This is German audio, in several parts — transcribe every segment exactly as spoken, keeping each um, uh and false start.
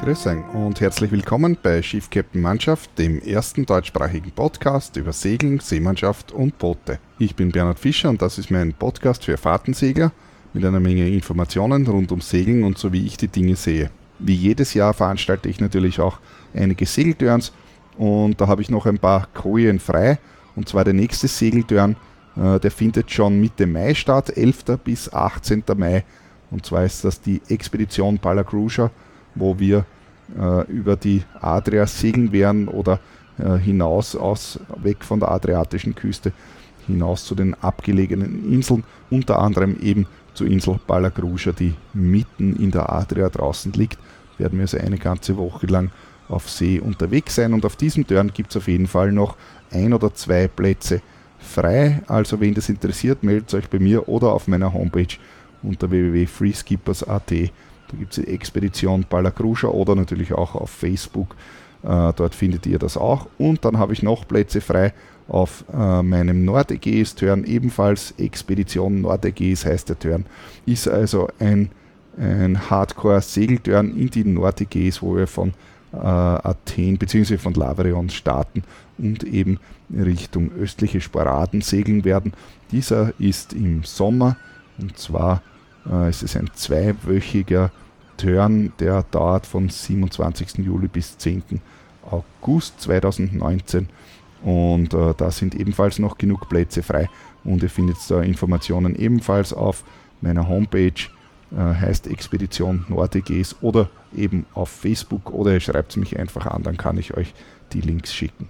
Grüß euch und herzlich willkommen bei Schiff Captain Mannschaft, dem ersten deutschsprachigen Podcast über Segeln, Seemannschaft und Boote. Ich bin Bernhard Fischer und das ist mein Podcast für Fahrtensegler mit einer Menge Informationen rund um Segeln und so wie ich die Dinge sehe. Wie jedes Jahr veranstalte ich natürlich auch einige Segeltörns und da habe ich noch ein paar Kojen frei, und zwar der nächste Segeltörn, äh, der findet schon Mitte Mai statt, elfter bis achtzehnter Mai, und zwar ist das die Expedition Palagruja, wo wir äh, über die Adria segeln werden oder äh, hinaus, aus, weg von der adriatischen Küste, hinaus zu den abgelegenen Inseln, unter anderem eben zur Insel Palagruja, die mitten in der Adria draußen liegt. Werden wir also eine ganze Woche lang auf See unterwegs sein, und auf diesem Turn gibt es auf jeden Fall noch ein oder zwei Plätze frei. Also wen das interessiert, meldet euch bei mir oder auf meiner Homepage unter w w w punkt freeskippers punkt a t. Da gibt es die Expedition Palagruja oder natürlich auch auf Facebook. Äh, dort findet ihr das auch. Und dann habe ich noch Plätze frei auf äh, meinem Nordägäis-Turn, ebenfalls Expedition Nordägäis heißt der Turn. Ist also ein, ein Hardcore-Segelturn in die Nordägäis, wo wir von äh, Athen bzw. von Lavrion starten und eben Richtung östliche Sporaden segeln werden. Dieser ist im Sommer, und zwar äh, ist es ein zweiwöchiger Turn, der dauert von siebenundzwanzigsten Juli bis zehnten August zweitausendneunzehn, und äh, da sind ebenfalls noch genug Plätze frei, und ihr findet da Informationen ebenfalls auf meiner Homepage, äh, heißt Expedition Nordägäis, oder eben auf Facebook, oder ihr schreibt mich einfach an, dann kann ich euch die Links schicken.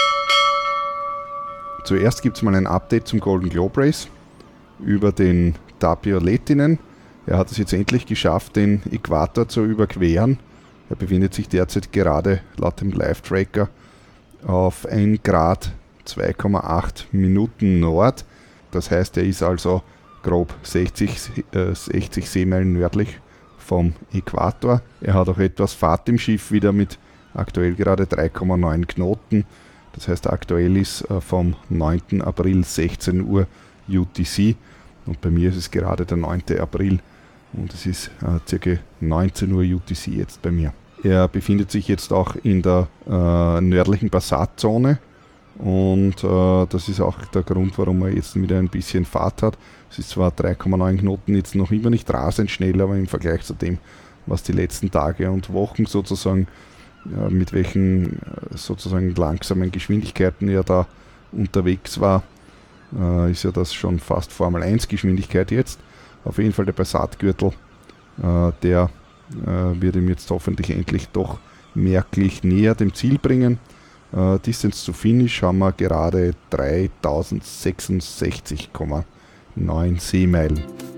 Zuerst gibt es mal ein Update zum Golden Globe Race über den Tapio Lehtinen. Er hat es jetzt endlich geschafft, den Äquator zu überqueren. Er befindet sich derzeit gerade laut dem Live-Tracker auf ein Grad zwei Komma acht Minuten Nord. Das heißt, er ist also grob sechzig, äh, sechzig Seemeilen nördlich vom Äquator. Er hat auch etwas Fahrt im Schiff wieder mit aktuell gerade drei Komma neun Knoten. Das heißt, aktuell ist äh, vom neunten April sechzehn Uhr U T C, und bei mir ist es gerade der neunten April. Und es ist äh, ca. neunzehn Uhr U T C jetzt bei mir. Er befindet sich jetzt auch in der äh, nördlichen Passatzone, und äh, das ist auch der Grund, warum er jetzt wieder ein bisschen Fahrt hat. Es ist zwar drei Komma neun Knoten jetzt noch immer nicht rasend schnell, aber im Vergleich zu dem, was die letzten Tage und Wochen sozusagen, äh, mit welchen äh, sozusagen langsamen Geschwindigkeiten er da unterwegs war, äh, ist ja das schon fast Formel eins Geschwindigkeit jetzt. Auf jeden Fall der Passatgürtel, äh, der äh, wird ihm jetzt hoffentlich endlich doch merklich näher dem Ziel bringen. Äh, Distance to Finish haben wir gerade dreitausendsechsundsechzig Komma neun Seemeilen.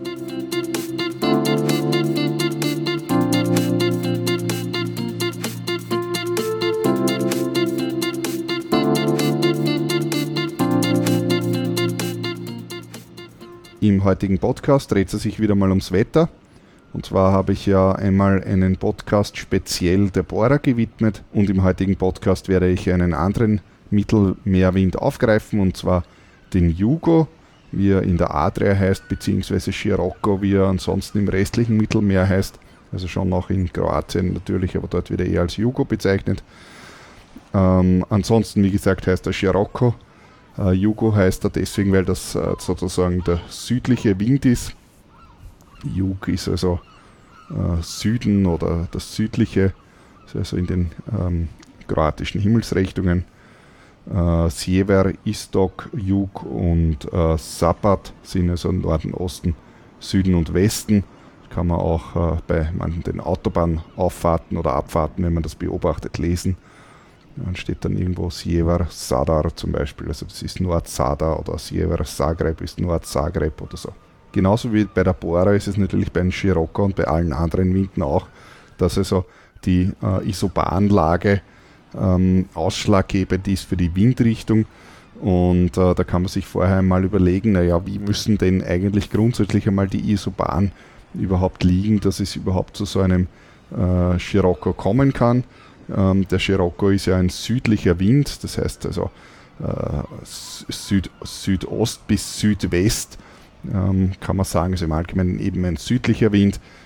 Im heutigen Podcast dreht es sich wieder mal ums Wetter. Und zwar habe ich ja einmal einen Podcast speziell der Bohrer gewidmet, und im heutigen Podcast werde ich einen anderen Mittelmeerwind aufgreifen, und zwar den Jugo, wie er in der Adria heißt, beziehungsweise Scirocco, wie er ansonsten im restlichen Mittelmeer heißt. Also schon auch in Kroatien natürlich, aber dort wird er eher als Jugo bezeichnet. Ähm, ansonsten, wie gesagt, heißt er Scirocco. Uh, Jugo heißt er deswegen, weil das uh, sozusagen der südliche Wind ist. Jug ist also uh, Süden oder das südliche, also in den um, kroatischen Himmelsrichtungen. Uh, Sjever, Istok, Jug und uh, Zapad sind also Norden, Osten, Süden und Westen. Das kann man auch uh, bei manchen den Autobahnauffahrten oder Abfahrten, wenn man das beobachtet, lesen. Dann steht dann irgendwo Sjever Sadar zum Beispiel, also das ist Nord-Sadar, oder Sjever Zagreb ist Nord-Zagreb oder so. Genauso wie bei der Bohrer ist es natürlich bei den Scirocco und bei allen anderen Winden auch, dass also die äh, Isobahnlage ähm, ausschlaggebend ist für die Windrichtung, und äh, da kann man sich vorher einmal überlegen, naja, wie müssen denn eigentlich grundsätzlich einmal die Isobahn überhaupt liegen, dass es überhaupt zu so einem äh, Scirocco kommen kann. Ähm, der Scirocco ist ja ein südlicher Wind, das heißt also äh, Süd, Südost bis Südwest, ähm, kann man sagen, ist im Allgemeinen eben ein südlicher Wind.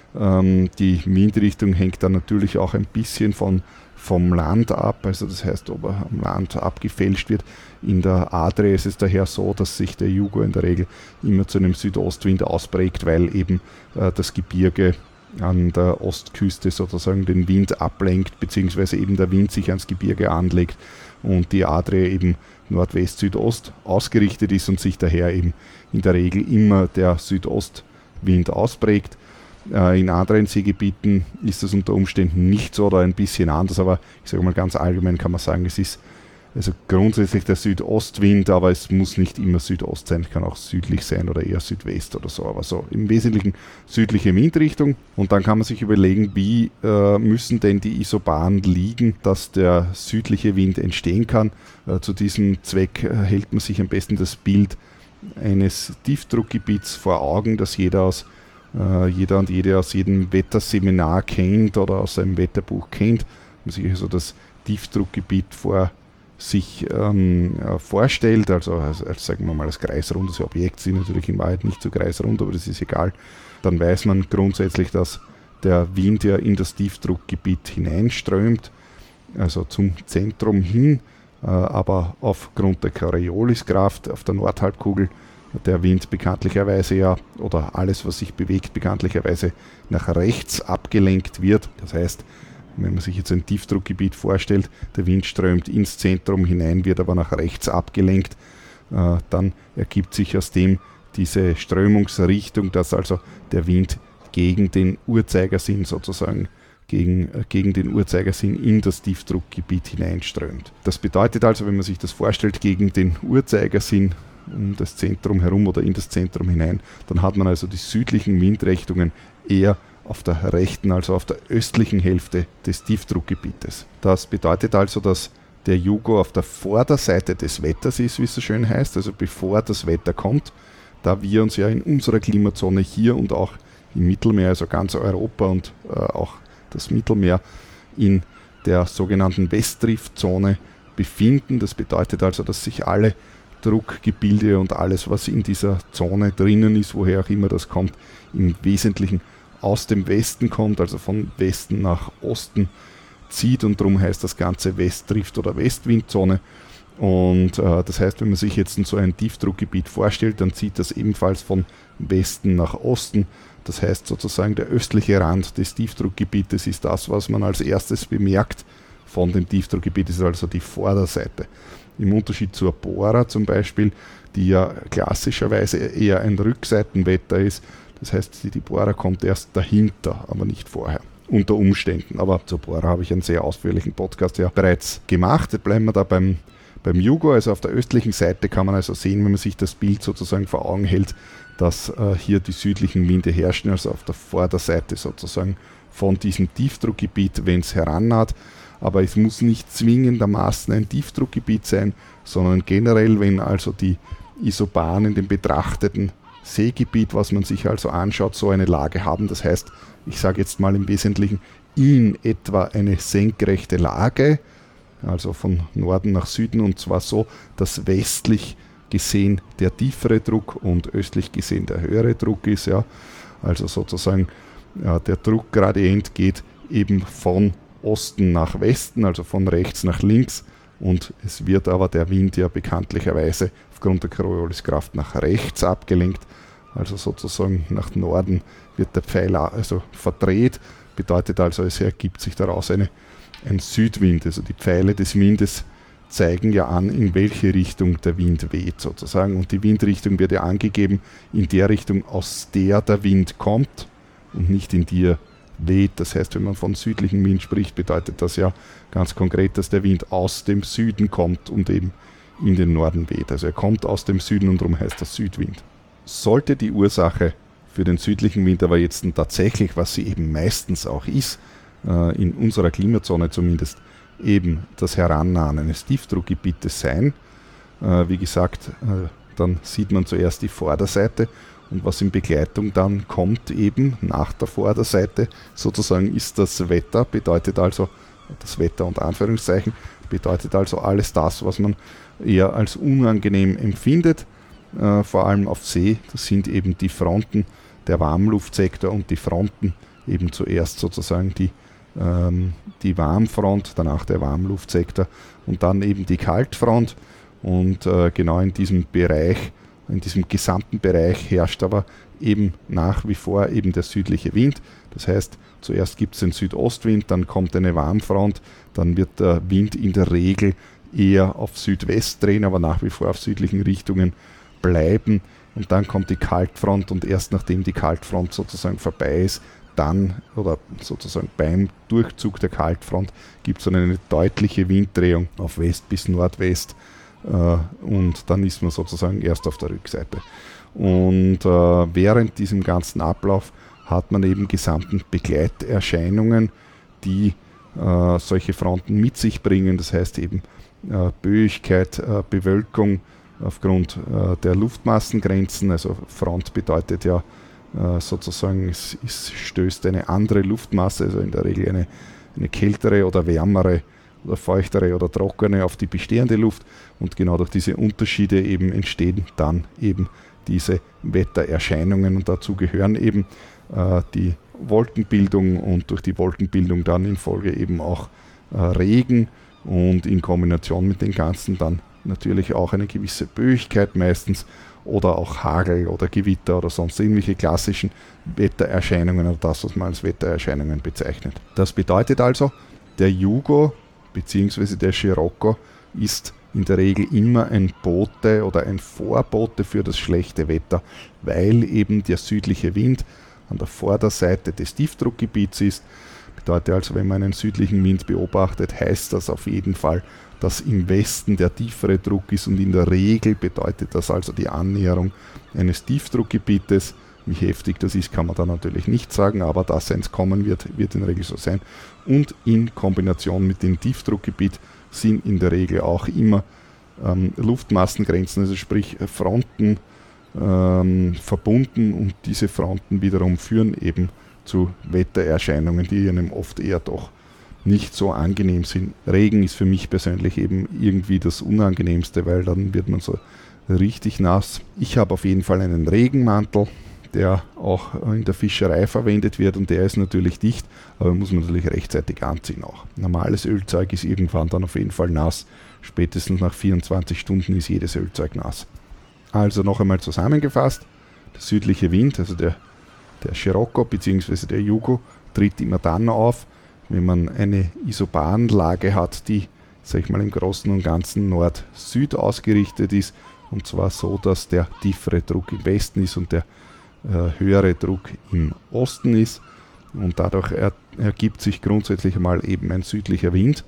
Ähm, die Windrichtung hängt dann natürlich auch ein bisschen von, vom Land ab, also das heißt, ob er am Land abgefälscht wird. In der Adria ist es daher so, dass sich der Jugo in der Regel immer zu einem Südostwind ausprägt, weil eben äh, das Gebirge an der Ostküste sozusagen den Wind ablenkt, beziehungsweise eben der Wind sich ans Gebirge anlegt und die Adria eben Nordwest-Südost ausgerichtet ist und sich daher eben in der Regel immer der Südostwind ausprägt. Äh, in anderen Seegebieten ist das unter Umständen nicht so oder ein bisschen anders, aber ich sage mal ganz allgemein kann man sagen, es ist also grundsätzlich der Südostwind, aber es muss nicht immer Südost sein, kann auch südlich sein oder eher Südwest oder so, aber so im Wesentlichen südliche Windrichtung. Und dann kann man sich überlegen, wie äh, müssen denn die Isobaren liegen, dass der südliche Wind entstehen kann. Äh, zu diesem Zweck äh, hält man sich am besten das Bild eines Tiefdruckgebiets vor Augen, das jeder, aus, äh, jeder und jede aus jedem Wetterseminar kennt oder aus seinem Wetterbuch kennt. Man sich also das Tiefdruckgebiet vor sich ähm, vorstellt, also als, als, sagen wir mal, als kreisrundes Objekt, sind natürlich in Wahrheit nicht so kreisrund, aber das ist egal, dann weiß man grundsätzlich, dass der Wind ja in das Tiefdruckgebiet hineinströmt, also zum Zentrum hin, äh, aber aufgrund der Corioliskraft auf der Nordhalbkugel der Wind bekanntlicherweise ja, oder alles, was sich bewegt, bekanntlicherweise nach rechts abgelenkt wird. Das heißt, wenn man sich jetzt ein Tiefdruckgebiet vorstellt, der Wind strömt ins Zentrum hinein, wird aber nach rechts abgelenkt, äh, dann ergibt sich aus dem diese Strömungsrichtung, dass also der Wind gegen den Uhrzeigersinn sozusagen, gegen, äh, gegen den Uhrzeigersinn in das Tiefdruckgebiet hineinströmt. Das bedeutet also, wenn man sich das vorstellt, gegen den Uhrzeigersinn um das Zentrum herum oder in das Zentrum hinein, dann hat man also die südlichen Windrichtungen eher auf der rechten, also auf der östlichen Hälfte des Tiefdruckgebietes. Das bedeutet also, dass der Jugo auf der Vorderseite des Wetters ist, wie es so schön heißt, also bevor das Wetter kommt, da wir uns ja in unserer Klimazone hier und auch im Mittelmeer, also ganz Europa und äh, auch das Mittelmeer in der sogenannten Westdriftzone befinden. Das bedeutet also, dass sich alle Druckgebilde und alles, was in dieser Zone drinnen ist, woher auch immer das kommt, im Wesentlichen aus dem Westen kommt, also von Westen nach Osten zieht und darum heißt das Ganze Westdrift- oder Westwindzone. Und äh, das heißt, wenn man sich jetzt so ein Tiefdruckgebiet vorstellt, dann zieht das ebenfalls von Westen nach Osten. Das heißt sozusagen, der östliche Rand des Tiefdruckgebietes ist das, was man als erstes bemerkt von dem Tiefdruckgebiet, ist also die Vorderseite. Im Unterschied zur Bora zum Beispiel, die ja klassischerweise eher ein Rückseitenwetter ist. Das heißt, die Bora kommt erst dahinter, aber nicht vorher. Unter Umständen. Aber zur Bora habe ich einen sehr ausführlichen Podcast ja bereits gemacht. Jetzt bleiben wir da beim, beim Jugo. Also auf der östlichen Seite kann man also sehen, wenn man sich das Bild sozusagen vor Augen hält, dass äh, hier die südlichen Winde herrschen, also auf der Vorderseite sozusagen von diesem Tiefdruckgebiet, wenn es herannaht. Aber es muss nicht zwingendermaßen ein Tiefdruckgebiet sein, sondern generell, wenn also die Isobaren in dem betrachteten Seegebiet, was man sich also anschaut, so eine Lage haben. Das heißt, ich sage jetzt mal im Wesentlichen in etwa eine senkrechte Lage, also von Norden nach Süden, und zwar so, dass westlich gesehen der tiefere Druck und östlich gesehen der höhere Druck ist. Ja. Also sozusagen ja, der Druckgradient geht eben von Osten nach Westen, also von rechts nach links, und es wird aber der Wind ja bekanntlicherweise aufgrund der Corioliskraft nach rechts abgelenkt, also sozusagen nach Norden wird der Pfeil also verdreht, bedeutet also, es ergibt sich daraus eine, ein Südwind, also die Pfeile des Windes zeigen ja an, in welche Richtung der Wind weht sozusagen, und die Windrichtung wird ja angegeben in der Richtung, aus der der Wind kommt und nicht in die er weht. Das heißt, wenn man von südlichem Wind spricht, bedeutet das ja ganz konkret, dass der Wind aus dem Süden kommt und eben in den Norden weht. Also er kommt aus dem Süden und darum heißt das Südwind. Sollte die Ursache für den südlichen Wind aber jetzt tatsächlich, was sie eben meistens auch ist, in unserer Klimazone zumindest, eben das Herannahen eines Tiefdruckgebietes sein, wie gesagt, dann sieht man zuerst die Vorderseite. Und was in Begleitung dann kommt, eben nach der Vorderseite, sozusagen ist das Wetter, bedeutet also, das Wetter unter Anführungszeichen, bedeutet also alles das, was man eher als unangenehm empfindet, äh, vor allem auf See. Das sind eben die Fronten, der Warmluftsektor und die Fronten eben zuerst sozusagen die, ähm, die Warmfront, danach der Warmluftsektor und dann eben die Kaltfront. Und äh, genau in diesem Bereich, in diesem gesamten Bereich herrscht aber eben nach wie vor eben der südliche Wind. Das heißt, zuerst gibt es den Südostwind, dann kommt eine Warmfront, dann wird der Wind in der Regel eher auf Südwest drehen, aber nach wie vor auf südlichen Richtungen bleiben. Und dann kommt die Kaltfront und erst nachdem die Kaltfront sozusagen vorbei ist, dann oder sozusagen beim Durchzug der Kaltfront gibt es eine deutliche Winddrehung auf West bis Nordwest. Und dann ist man sozusagen erst auf der Rückseite. Und äh, während diesem ganzen Ablauf hat man eben gesamten Begleiterscheinungen, die äh, solche Fronten mit sich bringen. Das heißt eben äh, Böigkeit, äh, Bewölkung aufgrund äh, der Luftmassengrenzen. Also Front bedeutet ja äh, sozusagen, es, es stößt eine andere Luftmasse, also in der Regel eine, eine kältere oder wärmere oder feuchtere oder trockene auf die bestehende Luft, und genau durch diese Unterschiede eben entstehen dann eben diese Wettererscheinungen, und dazu gehören eben äh, die Wolkenbildung und durch die Wolkenbildung dann in Folge eben auch äh, Regen und in Kombination mit den Ganzen dann natürlich auch eine gewisse Böigkeit meistens oder auch Hagel oder Gewitter oder sonst irgendwelche klassischen Wettererscheinungen oder das, was man als Wettererscheinungen bezeichnet. Das bedeutet also, der Jugo bzw. der Scirocco ist in der Regel immer ein Bote oder ein Vorbote für das schlechte Wetter, weil eben der südliche Wind an der Vorderseite des Tiefdruckgebiets ist. Bedeutet also, wenn man einen südlichen Wind beobachtet, heißt das auf jeden Fall, dass im Westen der tiefere Druck ist, und in der Regel bedeutet das also die Annäherung eines Tiefdruckgebietes. Wie heftig das ist, kann man da natürlich nicht sagen, aber dass eins kommen wird, wird in der Regel so sein. Und in Kombination mit dem Tiefdruckgebiet sind in der Regel auch immer ähm, Luftmassengrenzen, also sprich Fronten ähm, verbunden, und diese Fronten wiederum führen eben zu Wettererscheinungen, die einem oft eher doch nicht so angenehm sind. Regen ist für mich persönlich eben irgendwie das Unangenehmste, weil dann wird man so richtig nass. Ich habe auf jeden Fall einen Regenmantel, der auch in der Fischerei verwendet wird, und der ist natürlich dicht, aber muss man natürlich rechtzeitig anziehen auch. Normales Ölzeug ist irgendwann dann auf jeden Fall nass, spätestens nach vierundzwanzig Stunden ist jedes Ölzeug nass. Also noch einmal zusammengefasst, der südliche Wind, also der, der Scirocco bzw. der Jugo, tritt immer dann auf, wenn man eine Isobarenlage hat, die, sag ich mal, im Großen und Ganzen Nord-Süd ausgerichtet ist, und zwar so, dass der tiefere Druck im Westen ist und der äh, höhere Druck im Osten ist, und dadurch er, ergibt sich grundsätzlich einmal eben ein südlicher Wind.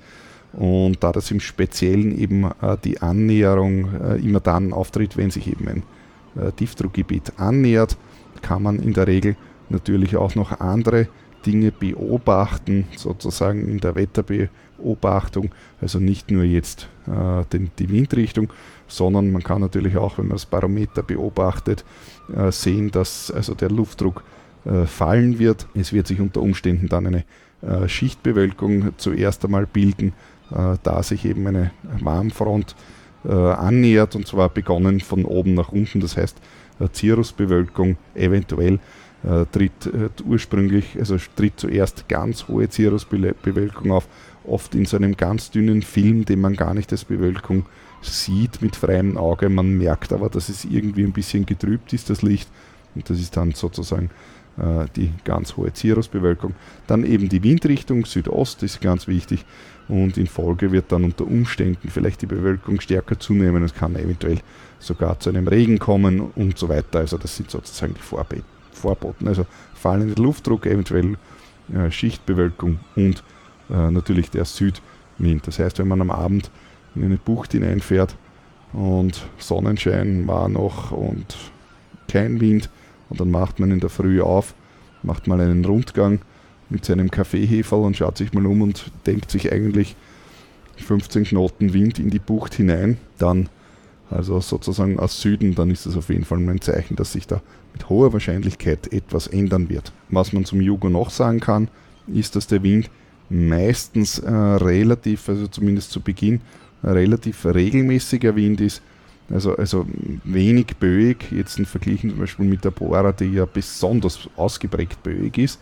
Und da das im Speziellen eben äh, die Annäherung äh, immer dann auftritt, wenn sich eben ein äh, Tiefdruckgebiet annähert, kann man in der Regel natürlich auch noch andere Dinge beobachten, sozusagen in der Wetterbeobachtung, also nicht nur jetzt äh, den, die Windrichtung, sondern man kann natürlich auch, wenn man das Barometer beobachtet, äh, sehen, dass also der Luftdruck äh, fallen wird. Es wird sich unter Umständen dann eine äh, Schichtbewölkung zuerst einmal bilden, äh, da sich eben eine Warmfront äh, annähert, und zwar begonnen von oben nach unten, das heißt äh, Cirrusbewölkung eventuell. Äh, tritt äh, ursprünglich, also tritt zuerst ganz hohe Cirrusbewölkung auf, oft in so einem ganz dünnen Film, den man gar nicht als Bewölkung sieht mit freiem Auge. Man merkt aber, dass es irgendwie ein bisschen getrübt ist, das Licht, und das ist dann sozusagen äh, die ganz hohe Cirrusbewölkung. Dann eben die Windrichtung, Südost ist ganz wichtig, und in Folge wird dann unter Umständen vielleicht die Bewölkung stärker zunehmen, es kann eventuell sogar zu einem Regen kommen und so weiter. Also das sind sozusagen die Vorbe- Vorboten, also fallender Luftdruck, eventuell äh, Schichtbewölkung und äh, natürlich der Südwind. Das heißt, wenn man am Abend in eine Bucht hineinfährt und Sonnenschein war noch und kein Wind, und dann macht man in der Früh auf, macht mal einen Rundgang mit seinem Kaffeeheferl und schaut sich mal um und denkt sich eigentlich fünfzehn Knoten Wind in die Bucht hinein, dann also sozusagen aus Süden, dann ist das auf jeden Fall ein Zeichen, dass sich da mit hoher Wahrscheinlichkeit etwas ändern wird. Was man zum Jugo noch sagen kann, ist, dass der Wind meistens äh, relativ, also zumindest zu Beginn, relativ regelmäßiger Wind ist, also, also wenig böig, jetzt in Vergleich zum Beispiel mit der Bora, die ja besonders ausgeprägt böig ist.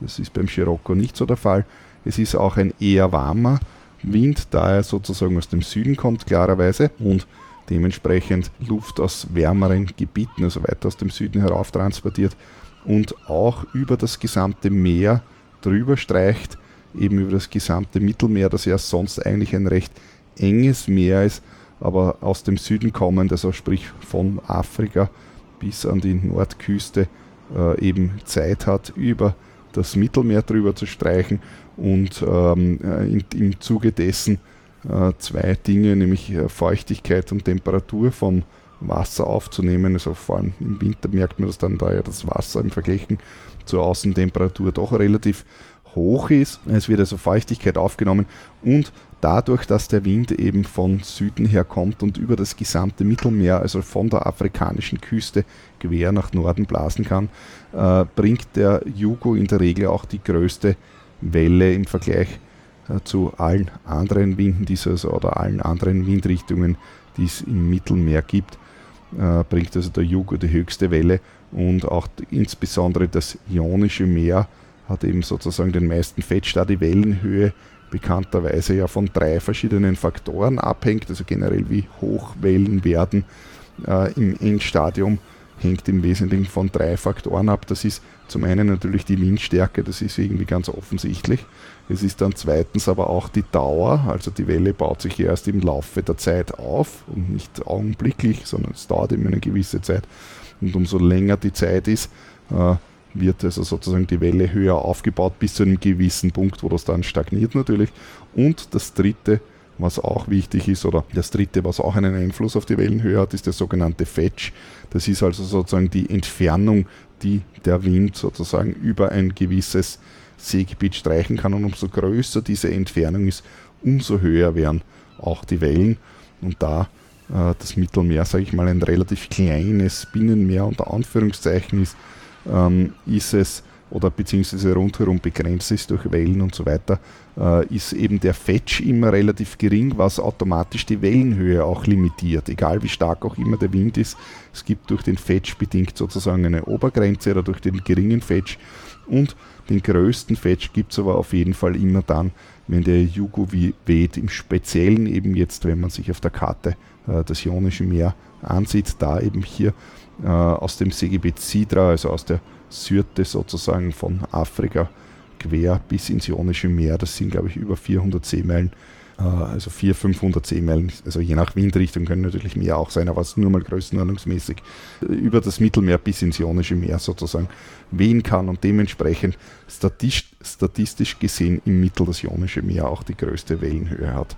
Das ist beim Scirocco nicht so der Fall. Es ist auch ein eher warmer Wind, da er sozusagen aus dem Süden kommt, klarerweise, und dementsprechend Luft aus wärmeren Gebieten, also weiter aus dem Süden herauf transportiert und auch über das gesamte Meer drüber streicht, eben über das gesamte Mittelmeer, das ja sonst eigentlich ein recht enges Meer ist, aber aus dem Süden kommend, also sprich von Afrika bis an die Nordküste, äh, eben Zeit hat, über das Mittelmeer drüber zu streichen und ähm, in, im Zuge dessen äh, zwei Dinge, nämlich äh, Feuchtigkeit und Temperatur vom Wasser aufzunehmen. Also vor allem im Winter merkt man das dann, da ja das Wasser im Vergleich zur Außentemperatur doch relativ hoch ist. Es wird also Feuchtigkeit aufgenommen und dadurch, dass der Wind eben von Süden her kommt und über das gesamte Mittelmeer, also von der afrikanischen Küste quer nach Norden blasen kann, äh, bringt der Jugo in der Regel auch die größte Welle im Vergleich äh, zu allen anderen Winden, die es also, oder allen anderen Windrichtungen, die es im Mittelmeer gibt, äh, bringt also der Jugo die höchste Welle und auch insbesondere das Ionische Meer hat eben sozusagen den meisten Fetch, da die Wellenhöhe bekannterweise ja von drei verschiedenen Faktoren abhängt, also generell wie hoch Wellen werden äh, im Endstadium hängt im Wesentlichen von drei Faktoren ab. Das ist zum einen natürlich die Windstärke, das ist irgendwie ganz offensichtlich. Es ist dann zweitens aber auch die Dauer, also die Welle baut sich erst im Laufe der Zeit auf und nicht augenblicklich, sondern es dauert eben eine gewisse Zeit. Und umso länger die Zeit ist, äh, wird also sozusagen die Welle höher aufgebaut bis zu einem gewissen Punkt, wo das dann stagniert natürlich. Und das dritte, was auch wichtig ist, oder das dritte, was auch einen Einfluss auf die Wellenhöhe hat, ist der sogenannte Fetch. Das ist also sozusagen die Entfernung, die der Wind sozusagen über ein gewisses Seegebiet streichen kann. Und umso größer diese Entfernung ist, umso höher werden auch die Wellen. Und da äh, das Mittelmeer, sage ich mal, ein relativ kleines Binnenmeer unter Anführungszeichen ist, ähm, ist es, oder beziehungsweise rundherum begrenzt ist durch Wellen und so weiter, äh, ist eben der Fetch immer relativ gering, was automatisch die Wellenhöhe auch limitiert, egal wie stark auch immer der Wind ist. Es gibt durch den Fetch bedingt sozusagen eine Obergrenze oder durch den geringen Fetch und den größten Fetch gibt es aber auf jeden Fall immer dann, wenn der Jugo weht, im Speziellen eben jetzt, wenn man sich auf der Karte äh, das Ionische Meer ansieht, da eben hier äh, aus dem Seegebiet Sidra, also aus der Syrte sozusagen von Afrika quer bis ins Ionische Meer, das sind glaube ich über vierhundert Seemeilen, äh, also vierhundert, fünfhundert Seemeilen, also je nach Windrichtung können natürlich mehr auch sein, aber es ist nur mal größenordnungsmäßig, äh, über das Mittelmeer bis ins Ionische Meer sozusagen wehen kann und dementsprechend statistisch, statistisch gesehen im Mittel das Ionische Meer auch die größte Wellenhöhe hat.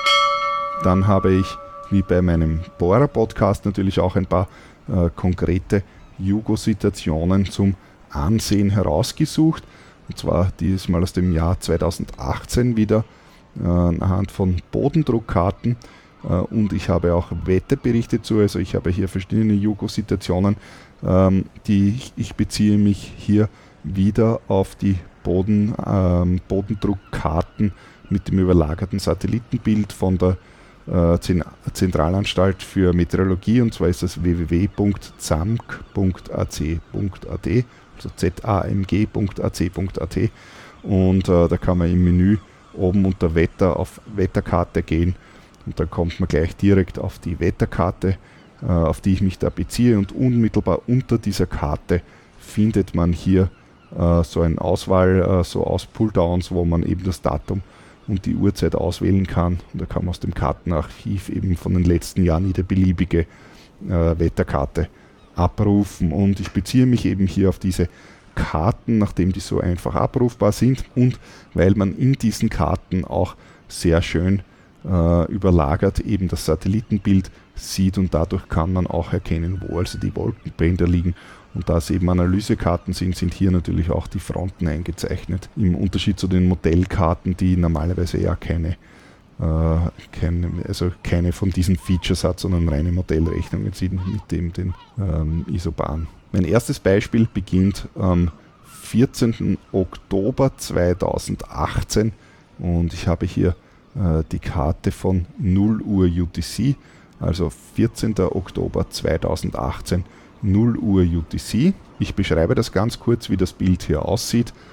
Dann habe ich, wie bei meinem Bohrer-Podcast, natürlich auch ein paar äh, konkrete Jugo-Situationen zum Ansehen herausgesucht. Und zwar dieses Mal aus dem Jahr zweitausendachtzehn wieder äh, anhand von Bodendruckkarten. Äh, und ich habe auch Wetterberichte zu. Also ich habe hier verschiedene Jugo-Situationen. Ähm, die ich, ich beziehe mich hier wieder auf die Boden, ähm, Bodendruckkarten mit dem überlagerten Satellitenbild von der Zentralanstalt für Meteorologie, und zwar ist das w w w punkt zamg punkt a c punkt a t, also z a m g punkt a c punkt a t, und äh, da kann man im Menü oben unter Wetter auf Wetterkarte gehen und dann kommt man gleich direkt auf die Wetterkarte, äh, auf die ich mich da beziehe, und unmittelbar unter dieser Karte findet man hier äh, so eine Auswahl, äh, so aus Pulldowns, wo man eben das Datum und die Uhrzeit auswählen kann. Und da kann man aus dem Kartenarchiv eben von den letzten Jahren jede beliebige äh, Wetterkarte abrufen. Und ich beziehe mich eben hier auf diese Karten, nachdem die so einfach abrufbar sind und weil man in diesen Karten auch sehr schön äh, überlagert eben das Satellitenbild sieht, und dadurch kann man auch erkennen, wo also die Wolkenbänder liegen. Und da es eben Analysekarten sind, sind hier natürlich auch die Fronten eingezeichnet. Im Unterschied zu den Modellkarten, die normalerweise ja keine, äh, keine, also keine von diesen Features hat, sondern reine Modellrechnungen sind mit dem den ähm, Isobahn. Mein erstes Beispiel beginnt am vierzehnten Oktober zweitausendachtzehn und ich habe hier äh, die Karte von null Uhr U T C, also vierzehnten Oktober zweitausendachtzehn, null Uhr U T C. Ich beschreibe das ganz kurz, wie das Bild hier aussieht.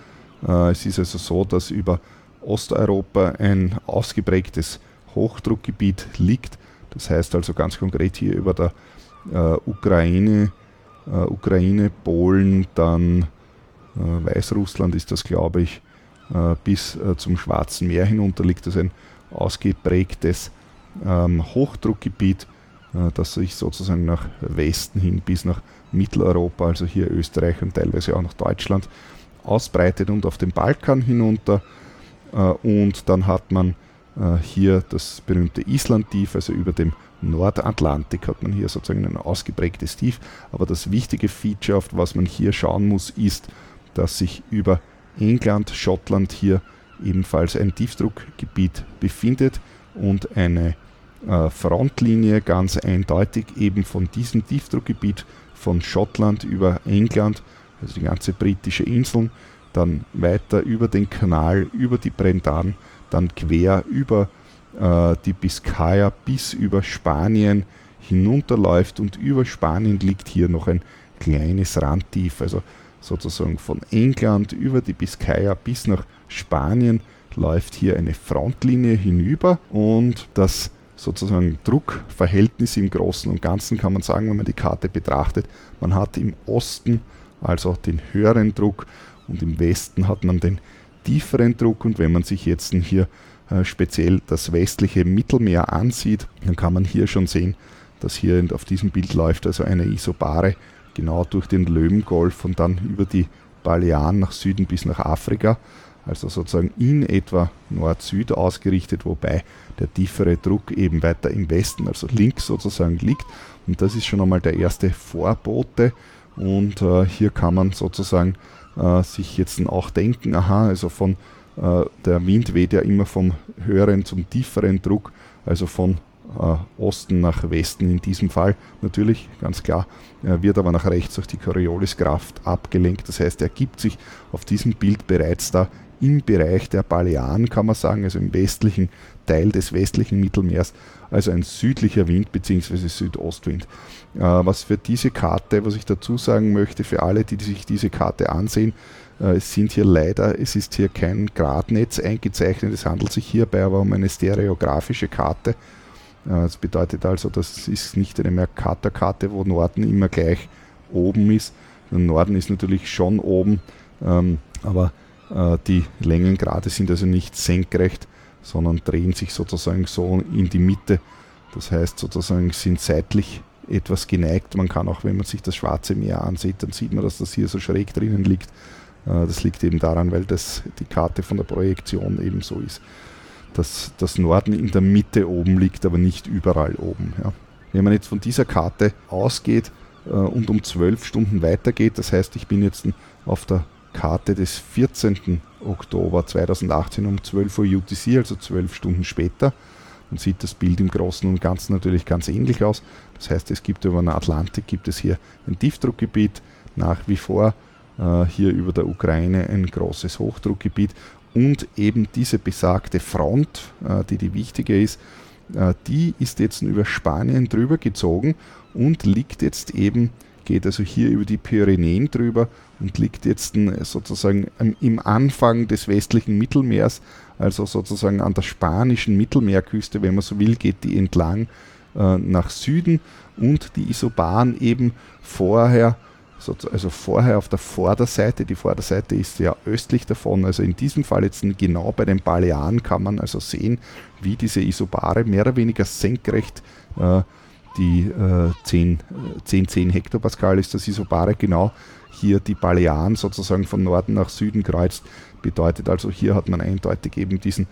Äh, es ist also so, dass über Osteuropa ein ausgeprägtes Hochdruckgebiet liegt. Das heißt also ganz konkret hier über der äh, Ukraine, äh, Ukraine, Polen, dann äh, Weißrussland ist das, glaube ich, äh, bis äh, zum Schwarzen Meer hinunter liegt das ein ausgeprägtes ähm, Hochdruckgebiet, äh, das sich sozusagen nach Westen hin bis nach Mitteleuropa, also hier Österreich und teilweise auch nach Deutschland, ausbreitet und auf den Balkan hinunter. Äh, und dann hat man äh, hier das berühmte Islandtief, also über dem Nordatlantik hat man hier sozusagen ein ausgeprägtes Tief. Aber das wichtige Feature, auf was man hier schauen muss, ist, dass sich über England, Schottland hier ebenfalls ein Tiefdruckgebiet befindet und eine äh, Frontlinie ganz eindeutig eben von diesem Tiefdruckgebiet von Schottland über England, also die ganze britische Inseln, dann weiter über den Kanal, über die Brendan, dann quer über äh, die Biskaya bis über Spanien hinunterläuft und über Spanien liegt hier noch ein kleines Randtief, also sozusagen von England über die Biskaya bis nach Spanien läuft hier eine Frontlinie hinüber und das sozusagen Druckverhältnis im Großen und Ganzen kann man sagen, wenn man die Karte betrachtet, man hat im Osten also den höheren Druck und im Westen hat man den tieferen Druck und wenn man sich jetzt hier äh, speziell das westliche Mittelmeer ansieht, dann kann man hier schon sehen, dass hier auf diesem Bild läuft also eine Isobare genau durch den Löwengolf und dann über die Balearen nach Süden bis nach Afrika, also sozusagen in etwa Nord-Süd ausgerichtet, wobei der tiefere Druck eben weiter im Westen, also links sozusagen liegt und das ist schon einmal der erste Vorbote und äh, hier kann man sozusagen äh, sich jetzt auch denken, aha, also von äh, der Wind weht ja immer vom höheren zum tieferen Druck, also von Uh, Osten nach Westen in diesem Fall natürlich, ganz klar, er wird aber nach rechts durch die Corioliskraft abgelenkt, das heißt, er gibt sich auf diesem Bild bereits da im Bereich der Balearen, kann man sagen, also im westlichen Teil des westlichen Mittelmeers, also ein südlicher Wind bzw. Südostwind. Uh, was für diese Karte, was ich dazu sagen möchte, für alle, die sich diese Karte ansehen, uh, es sind hier leider, es ist hier kein Gradnetz eingezeichnet, es handelt sich hierbei aber um eine stereografische Karte. Das bedeutet also, das ist nicht eine Mercator-Karte, wo Norden immer gleich oben ist. Der Norden ist natürlich schon oben, ähm, aber äh, die Längengrade sind also nicht senkrecht, sondern drehen sich sozusagen so in die Mitte. Das heißt sozusagen sind seitlich etwas geneigt. Man kann auch, wenn man sich das Schwarze Meer ansieht, dann sieht man, dass das hier so schräg drinnen liegt. Äh, das liegt eben daran, weil das die Karte von der Projektion eben so ist. Dass das Norden in der Mitte oben liegt, aber nicht überall oben. Ja. Wenn man jetzt von dieser Karte ausgeht äh, und um zwölf Stunden weitergeht, das heißt, ich bin jetzt auf der Karte des vierzehnten Oktober zweitausendachtzehn um zwölf Uhr U T C, also zwölf Stunden später, dann sieht das Bild im Großen und Ganzen natürlich ganz ähnlich aus. Das heißt, es gibt über den Atlantik gibt es hier ein Tiefdruckgebiet, nach wie vor äh, hier über der Ukraine ein großes Hochdruckgebiet. Und eben diese besagte Front, äh, die die wichtige ist, äh, die ist jetzt über Spanien drüber gezogen und liegt jetzt eben, geht also hier über die Pyrenäen drüber und liegt jetzt äh, sozusagen ähm, im Anfang des westlichen Mittelmeers, also sozusagen an der spanischen Mittelmeerküste, wenn man so will, geht die entlang äh, nach Süden und die Isobaren eben vorher, also vorher auf der Vorderseite, die Vorderseite ist ja östlich davon, also in diesem Fall jetzt genau bei den Balearen kann man also sehen, wie diese Isobare mehr oder weniger senkrecht, äh, die äh, zehn, zehn Hektopascal ist das Isobare, genau hier die Balearen sozusagen von Norden nach Süden kreuzt, bedeutet also hier hat man eindeutig eben diesen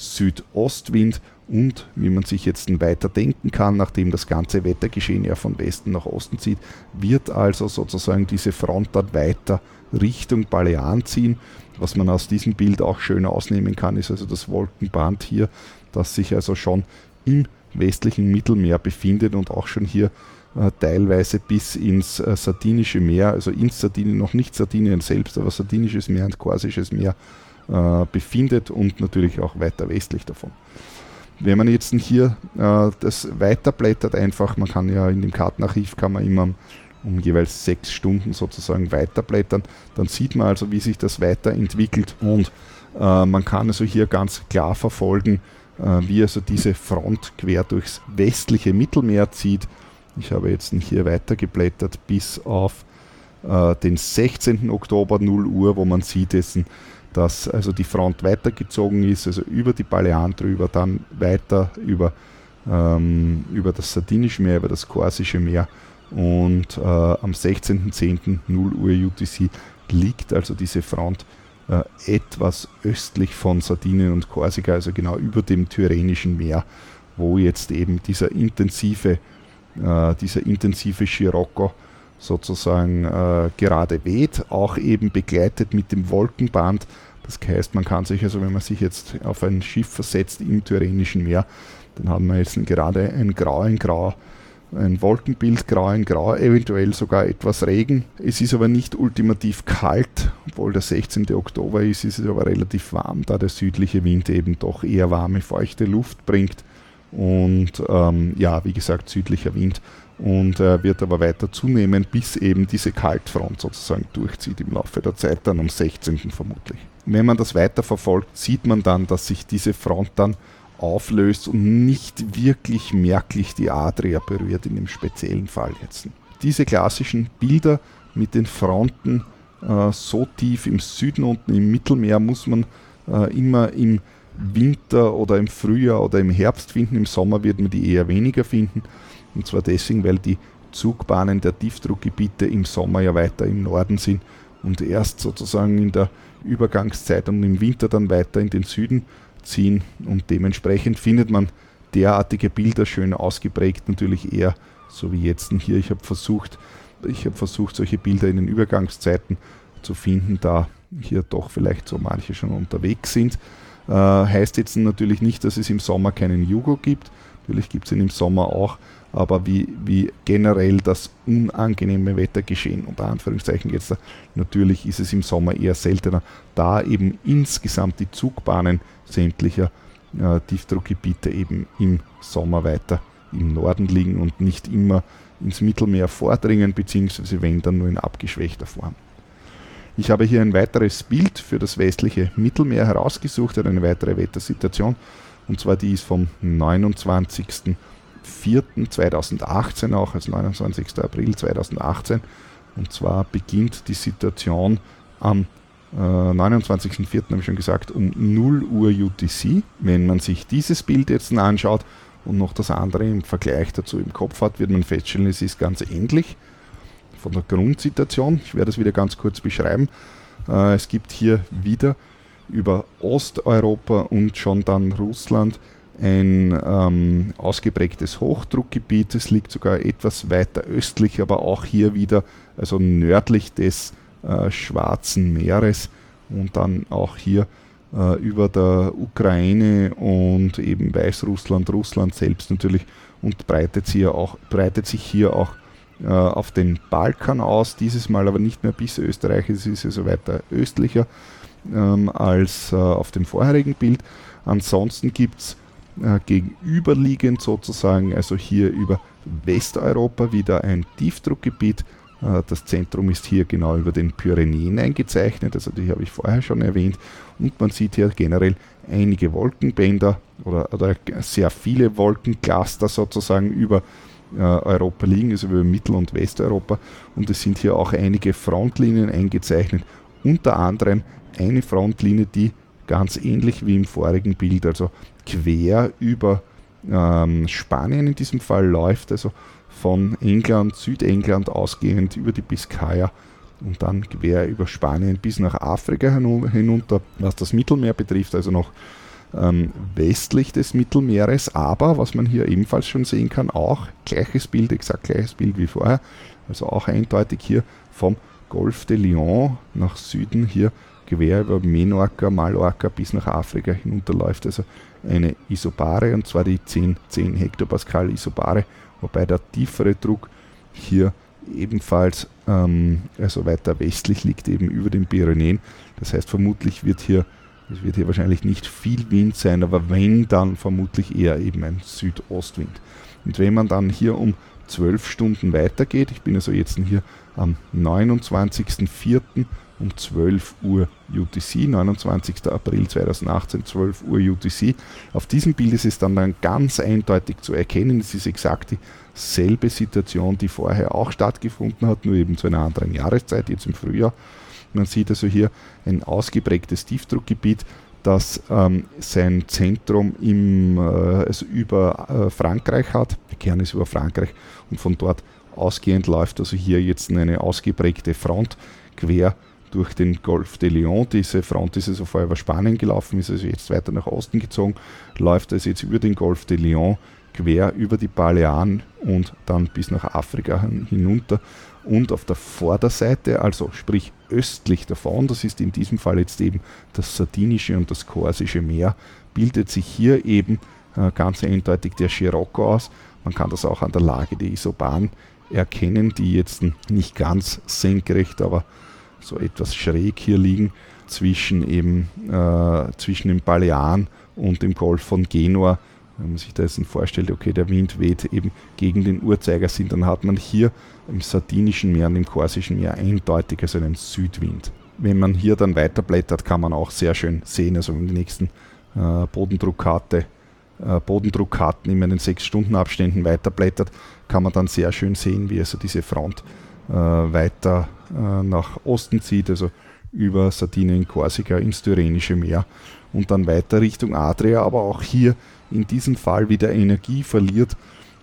Südostwind und wie man sich jetzt weiter denken kann, nachdem das ganze Wettergeschehen ja von Westen nach Osten zieht, wird also sozusagen diese Front dann weiter Richtung Balearen ziehen. Was man aus diesem Bild auch schön ausnehmen kann, ist also das Wolkenband hier, das sich also schon im westlichen Mittelmeer befindet und auch schon hier äh, teilweise bis ins äh, Sardinische Meer, also ins Sardinien, noch nicht Sardinien selbst, aber Sardinisches Meer und Korsisches Meer äh, befindet und natürlich auch weiter westlich davon. Wenn man jetzt hier äh, das weiterblättert, einfach, man kann ja in dem Kartenarchiv kann man immer um jeweils sechs Stunden sozusagen weiterblättern. Dann sieht man also, wie sich das weiterentwickelt und äh, man kann also hier ganz klar verfolgen, äh, wie also diese Front quer durchs westliche Mittelmeer zieht. Ich habe jetzt hier weitergeblättert bis auf äh, den sechzehnten Oktober null Uhr, wo man sieht, dessen, dass also die Front weitergezogen ist, also über die Balearen drüber, dann weiter über, ähm, über das Sardinische Meer, über das Korsische Meer. Und äh, am sechzehnten zehnten null Uhr U T C liegt also diese Front äh, etwas östlich von Sardinien und Korsika, also genau über dem Tyrrhenischen Meer, wo jetzt eben dieser intensive, äh, dieser intensive Scirocco sozusagen äh, gerade weht, auch eben begleitet mit dem Wolkenband. Das heißt, man kann sich also, wenn man sich jetzt auf ein Schiff versetzt im Tyrrhenischen Meer, dann haben wir jetzt gerade ein Grau in Grau, ein Wolkenbild, grau in grau, eventuell sogar etwas Regen. Es ist aber nicht ultimativ kalt, obwohl der sechzehnte Oktober ist, ist es aber relativ warm, da der südliche Wind eben doch eher warme, feuchte Luft bringt. Und ähm, ja, wie gesagt, südlicher Wind und äh, wird aber weiter zunehmen, bis eben diese Kaltfront sozusagen durchzieht im Laufe der Zeit, dann am sechzehnten vermutlich. Wenn man das weiter verfolgt, sieht man dann, dass sich diese Front dann auflöst und nicht wirklich merklich die Adria berührt in dem speziellen Fall jetzt. Diese klassischen Bilder mit den Fronten äh, so tief im Süden unten im Mittelmeer muss man äh, immer im Winter oder im Frühjahr oder im Herbst finden. Im Sommer wird man die eher weniger finden. Und zwar deswegen, weil die Zugbahnen der Tiefdruckgebiete im Sommer ja weiter im Norden sind und erst sozusagen in der Übergangszeit und im Winter dann weiter in den Süden ziehen, und dementsprechend findet man derartige Bilder schön ausgeprägt natürlich eher so wie jetzt hier. Ich habe versucht, ich habe versucht, solche Bilder in den Übergangszeiten zu finden, da hier doch vielleicht so manche schon unterwegs sind. Äh, heißt jetzt natürlich nicht, dass es im Sommer keinen Jugo gibt. Natürlich gibt es ihn im Sommer auch, aber wie, wie generell das unangenehme Wettergeschehen, unter Anführungszeichen jetzt, natürlich ist es im Sommer eher seltener, da eben insgesamt die Zugbahnen sämtlicher äh, Tiefdruckgebiete eben im Sommer weiter im Norden liegen und nicht immer ins Mittelmeer vordringen, beziehungsweise wenn dann nur in abgeschwächter Form. Ich habe hier ein weiteres Bild für das westliche Mittelmeer herausgesucht, eine weitere Wettersituation, und zwar die ist vom neunundzwanzigsten vierten zweitausendachtzehn auch, also neunundzwanzigsten April zweitausendachtzehn, und zwar beginnt die Situation am äh, neunundzwanzigsten vierten habe ich schon gesagt, um null Uhr U T C. Wenn man sich dieses Bild jetzt anschaut und noch das andere im Vergleich dazu im Kopf hat, wird man feststellen, es ist ganz ähnlich von der Grundsituation. Ich werde das wieder ganz kurz beschreiben. Äh, es gibt hier wieder über Osteuropa und schon dann Russland ein ähm, ausgeprägtes Hochdruckgebiet. Es liegt sogar etwas weiter östlich, aber auch hier wieder, also nördlich des äh, Schwarzen Meeres, und dann auch hier äh, über der Ukraine und eben Weißrussland, Russland selbst natürlich, und breitet, hier auch, breitet sich hier auch äh, auf den Balkan aus, dieses Mal aber nicht mehr bis Österreich, es ist also weiter östlicher ähm, als äh, auf dem vorherigen Bild. Ansonsten gibt es äh, gegenüberliegend sozusagen, also hier über Westeuropa wieder ein Tiefdruckgebiet. Äh, das Zentrum ist hier genau über den Pyrenäen eingezeichnet, also die habe ich vorher schon erwähnt, und man sieht hier generell einige Wolkenbänder oder, oder sehr viele Wolkencluster sozusagen über äh, Europa liegen, also über Mittel- und Westeuropa, und es sind hier auch einige Frontlinien eingezeichnet, unter anderem eine Frontlinie, die ganz ähnlich wie im vorigen Bild, also quer über ähm, Spanien in diesem Fall läuft, also von England, Südengland ausgehend über die Biskaya und dann quer über Spanien bis nach Afrika hinunter, was das Mittelmeer betrifft, also noch ähm, westlich des Mittelmeeres, aber was man hier ebenfalls schon sehen kann, auch gleiches Bild, exakt gleiches Bild wie vorher, also auch eindeutig hier vom Golf de Lion nach Süden hier quer über Menorca, Mallorca bis nach Afrika hinunterläuft, also eine Isobare, und zwar die zehn, zehn Hektopascal Isobare, wobei der tiefere Druck hier ebenfalls ähm, also weiter westlich liegt, eben über den Pyrenäen. Das heißt, vermutlich wird hier Es wird hier wahrscheinlich nicht viel Wind sein, aber wenn, dann vermutlich eher eben ein Südostwind. Und wenn man dann hier um zwölf Stunden weitergeht, ich bin also jetzt hier am neunundzwanzigsten vierten um zwölf Uhr U T C, neunundzwanzigsten April zweitausendachtzehn, zwölf Uhr U T C. Auf diesem Bild ist es dann, dann ganz eindeutig zu erkennen, es ist exakt dieselbe Situation, die vorher auch stattgefunden hat, nur eben zu einer anderen Jahreszeit, jetzt im Frühjahr. Man sieht also hier ein ausgeprägtes Tiefdruckgebiet, das ähm, sein Zentrum im, äh, also über äh, Frankreich hat. Der Kern ist über Frankreich und von dort ausgehend läuft also hier jetzt eine ausgeprägte Front quer durch den Golf de Lion. Diese Front ist also vorher über Spanien gelaufen, ist also jetzt weiter nach Osten gezogen, läuft also jetzt über den Golf de Lion quer über die Balearen und dann bis nach Afrika hinunter. Und auf der Vorderseite, also sprich östlich davon, das ist in diesem Fall jetzt eben das Sardinische und das Korsische Meer, bildet sich hier eben äh, ganz eindeutig der Scirocco aus. Man kann das auch an der Lage der Isoban erkennen, die jetzt nicht ganz senkrecht, aber so etwas schräg hier liegen zwischen eben äh, zwischen den Balearen und dem Golf von Genua. Wenn man sich da jetzt vorstellt, okay, der Wind weht eben gegen den Uhrzeigersinn, dann hat man hier im Sardinischen Meer und im Korsischen Meer eindeutig also einen Südwind. Wenn man hier dann weiterblättert, kann man auch sehr schön sehen, also wenn die nächsten äh, Bodendruckkarte, äh, Bodendruckkarten immer in den sechs Stunden Abständen weiterblättert, kann man dann sehr schön sehen, wie also diese Front äh, weiter äh, nach Osten zieht, also über Sardinien, Korsika ins Tyrrhenische Meer und dann weiter Richtung Adria, aber auch hier in diesem Fall wieder Energie verliert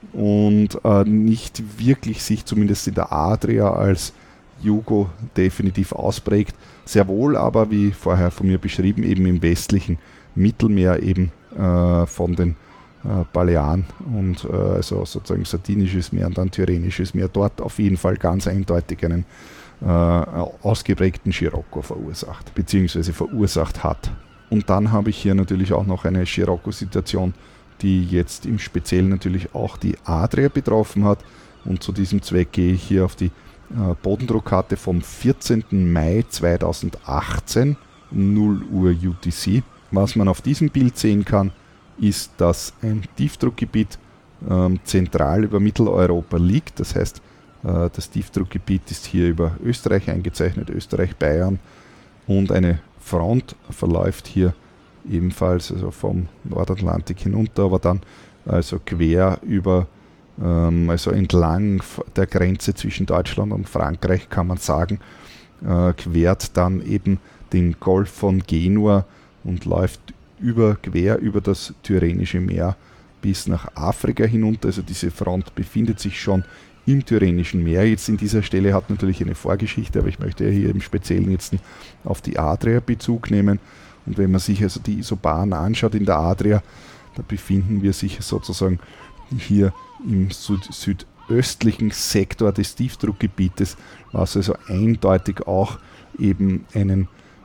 und äh, nicht wirklich sich zumindest in der Adria als Jugo definitiv ausprägt. Sehr wohl aber, wie vorher von mir beschrieben, eben im westlichen Mittelmeer eben äh, von den äh, Balearen und äh, also sozusagen Sardinisches Meer und dann Tyrrhenisches Meer dort auf jeden Fall ganz eindeutig einen äh, ausgeprägten Scirocco verursacht, beziehungsweise verursacht hat. Und dann habe ich hier natürlich auch noch eine Scirocco-Situation, die jetzt im Speziellen natürlich auch die Adria betroffen hat. Und zu diesem Zweck gehe ich hier auf die äh, Bodendruckkarte vom vierzehnten Mai zweitausendachtzehn, null Uhr U T C. Was man auf diesem Bild sehen kann, ist, dass ein Tiefdruckgebiet ähm, zentral über Mitteleuropa liegt. Das heißt, äh, das Tiefdruckgebiet ist hier über Österreich eingezeichnet, Österreich, Bayern, und eine Front verläuft hier ebenfalls also vom Nordatlantik hinunter, aber dann also quer über, ähm, also entlang der Grenze zwischen Deutschland und Frankreich, kann man sagen, äh, quert dann eben den Golf von Genua und läuft über, quer über das Tyrrhenische Meer bis nach Afrika hinunter. Also diese Front befindet sich schon im Tyrrhenischen Meer. Jetzt in dieser Stelle hat natürlich eine Vorgeschichte, aber ich möchte ja hier im Speziellen jetzt auf die Adria Bezug nehmen. Und wenn man sich also die Isoban anschaut in der Adria, da befinden wir sich sozusagen hier im Süd südöstlichen Sektor des Tiefdruckgebietes, was also eindeutig auch eben einen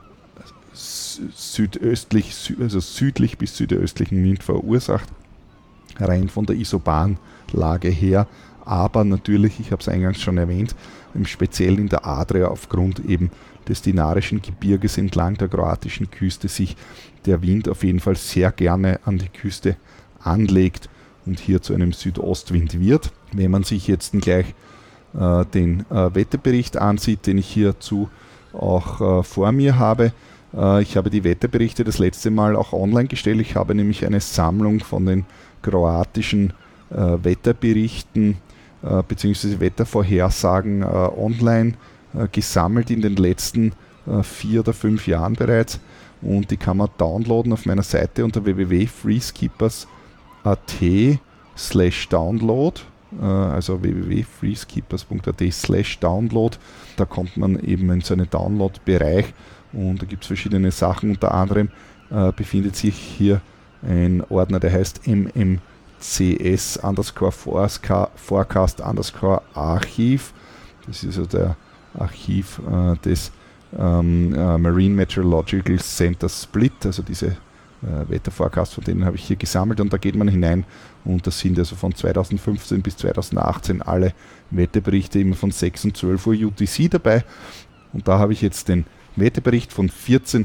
südöstlich, also südlich bis südöstlichen Wind verursacht, rein von der Isobanlage her. Aber natürlich, ich habe es eingangs schon erwähnt, im Speziellen in der Adria aufgrund eben des Dinarischen Gebirges entlang der kroatischen Küste sich der Wind auf jeden Fall sehr gerne an die Küste anlegt und hier zu einem Südostwind wird. Wenn man sich jetzt gleich äh, den äh, Wetterbericht ansieht, den ich hierzu auch äh, vor mir habe, äh, ich habe die Wetterberichte das letzte Mal auch online gestellt. Ich habe nämlich eine Sammlung von den kroatischen äh, Wetterberichten äh, bzw. Wettervorhersagen äh, online äh, gesammelt in den letzten äh, vier oder fünf Jahren bereits, und die kann man downloaden auf meiner Seite unter w w w punkt freeskippers punkt a t slash download, äh, also w w w punkt freeskippers punkt a t slash download. Da kommt man eben in so einen Download-Bereich und da gibt es verschiedene Sachen. Unter anderem äh, befindet sich hier ein Ordner, der heißt M M C S underscore forecast underscore Archiv. Das ist also der Archiv äh, des ähm, äh, Marine Meteorological Center Split, also diese äh, Wetterforecasts, von denen habe ich hier gesammelt, und da geht man hinein und das sind also von zweitausendfünfzehn bis zweitausendachtzehn alle Wetterberichte immer von sechs und zwölf Uhr U T C dabei, und da habe ich jetzt den Wetterbericht von vierzehnten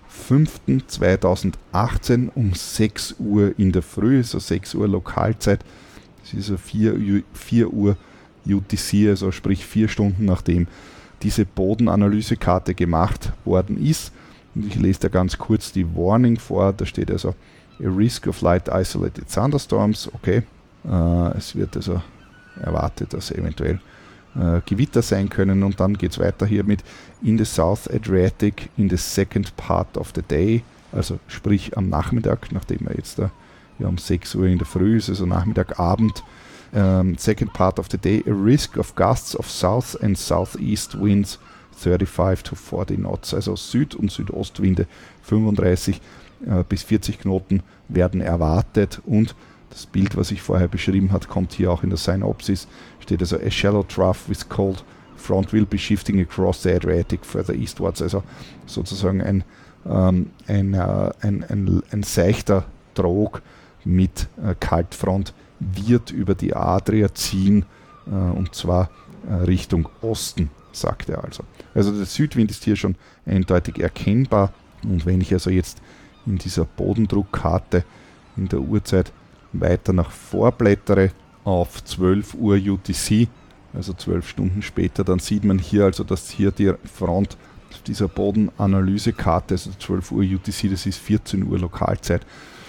fünften zweitausendachtzehn um sechs Uhr in der Früh, so sechs Uhr Lokalzeit. Das ist so vier Uhr U T C, also sprich vier Stunden nachdem diese Bodenanalysekarte gemacht worden ist. Und ich lese da ganz kurz die Warning vor. Da steht also a risk of light isolated thunderstorms. Okay, äh, es wird also erwartet, dass eventuell äh, Gewitter sein können. Und dann geht es weiter hier mit in the South Adriatic in the second part of the day. Also sprich am Nachmittag, nachdem wir jetzt da ja, um sechs Uhr in der Früh ist, also Nachmittag, Abend. Um, second part of the day, a risk of gusts of south and southeast winds thirty-five to forty knots, also Süd- und Südostwinde fünfunddreißig uh, bis vierzig Knoten werden erwartet, und das Bild, was ich vorher beschrieben habe, kommt hier auch in der Synopsis, steht also a shallow trough with cold front will be shifting across the Adriatic further eastwards, also sozusagen ein, um, ein, uh, ein, ein, ein seichter Trog mit uh, Kaltfront wird über die Adria ziehen, äh, und zwar äh, Richtung Osten, sagt er also. Also der Südwind ist hier schon eindeutig erkennbar, und wenn ich also jetzt in dieser Bodendruckkarte in der Uhrzeit weiter nach vorblättere auf zwölf Uhr U T C, also zwölf Stunden später, dann sieht man hier also, dass hier die Front dieser Bodenanalysekarte, also zwölf Uhr U T C, das ist vierzehn Uhr Lokalzeit,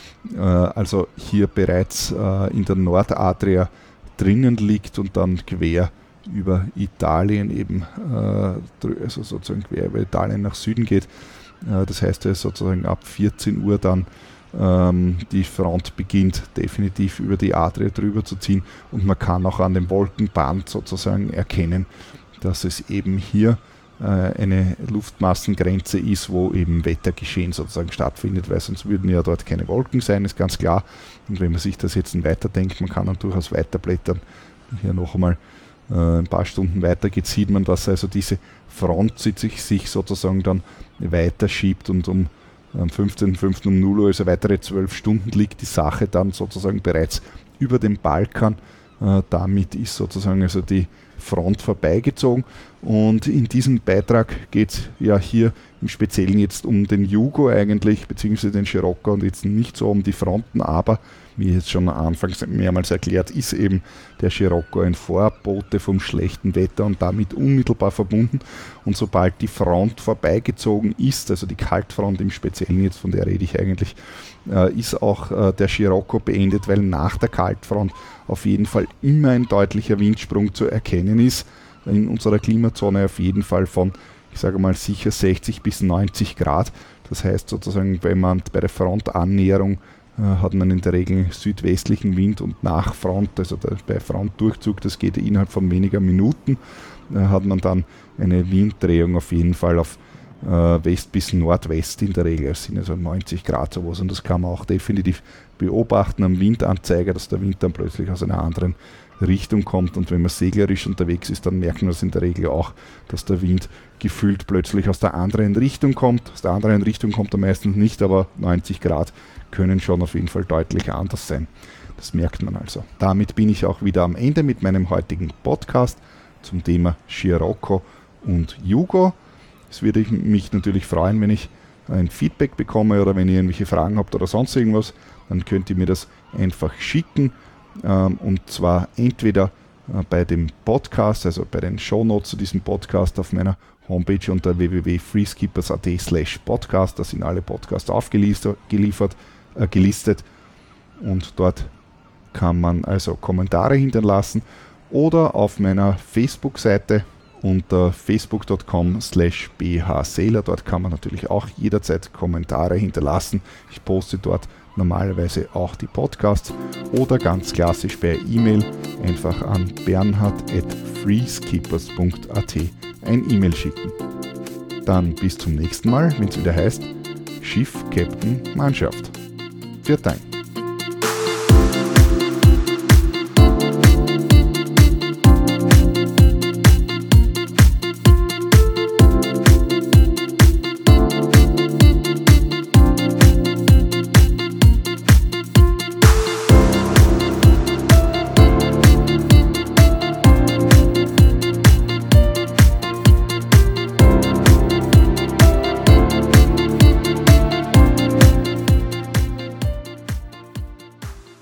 also hier bereits äh, in der Nordadria drinnen liegt und dann quer über Italien eben, äh, also sozusagen quer über Italien nach Süden geht. Äh, das heißt, dass sozusagen ab vierzehn Uhr dann ähm, die Front beginnt definitiv über die Adria drüber zu ziehen, und man kann auch an dem Wolkenband sozusagen erkennen, dass es eben hier eine Luftmassengrenze ist, wo eben Wettergeschehen sozusagen stattfindet, weil sonst würden ja dort keine Wolken sein, ist ganz klar. Und wenn man sich das jetzt weiterdenkt, man kann dann durchaus weiterblättern, hier noch einmal äh, ein paar Stunden weiter geht, sieht man, dass also diese Front sich, sich sozusagen dann weiter schiebt, und um am fünfzehnten fünften um null Uhr, also weitere zwölf Stunden, liegt die Sache dann sozusagen bereits über dem Balkan. Äh, damit ist sozusagen also die Front vorbeigezogen, und in diesem Beitrag geht es ja hier im Speziellen jetzt um den Jugo eigentlich, beziehungsweise den Scirocco, und jetzt nicht so um die Fronten, aber wie jetzt schon anfangs mehrmals erklärt, ist eben der Scirocco ein Vorbote vom schlechten Wetter und damit unmittelbar verbunden, und sobald die Front vorbeigezogen ist, also die Kaltfront im Speziellen, jetzt von der rede ich eigentlich, äh, ist auch äh, der Scirocco beendet, weil nach der Kaltfront auf jeden Fall immer ein deutlicher Windsprung zu erkennen ist, in unserer Klimazone auf jeden Fall von, ich sage mal, sicher sechzig bis neunzig Grad. Das heißt sozusagen, wenn man bei der Frontannäherung äh, hat man in der Regel südwestlichen Wind, und nach Front, also der, bei Frontdurchzug, das geht innerhalb von weniger Minuten, äh, hat man dann eine Winddrehung auf jeden Fall auf äh, West bis Nordwest in der Regel. Das sind also neunzig Grad sowas, und das kann man auch definitiv beobachten am Windanzeiger, dass der Wind dann plötzlich aus einer anderen Richtung kommt, und wenn man seglerisch unterwegs ist, dann merkt man das in der Regel auch, dass der Wind gefühlt plötzlich aus der anderen Richtung kommt. Aus der anderen Richtung kommt er meistens nicht, aber neunzig Grad können schon auf jeden Fall deutlich anders sein. Das merkt man also. Damit bin ich auch wieder am Ende mit meinem heutigen Podcast zum Thema Scirocco und Jugo. Es würde mich natürlich freuen, wenn ich ein Feedback bekomme, oder wenn ihr irgendwelche Fragen habt oder sonst irgendwas, dann könnt ihr mir das einfach schicken. Und zwar entweder bei dem Podcast, also bei den Shownotes zu diesem Podcast auf meiner Homepage unter w w w punkt freeskippers punkt a t slash podcast. Da sind alle Podcasts aufgelistet, äh, gelistet, und dort kann man also Kommentare hinterlassen, oder auf meiner Facebook-Seite unter facebook punkt com slash b h seeler. Dort kann man natürlich auch jederzeit Kommentare hinterlassen. Ich poste dort normalerweise auch die Podcasts, oder ganz klassisch per E-Mail einfach an bernhard at freeskippers punkt a t ein E-Mail schicken. Dann bis zum nächsten Mal, wenn es wieder heißt Schiff, Captain, Mannschaft. Vielen Dank.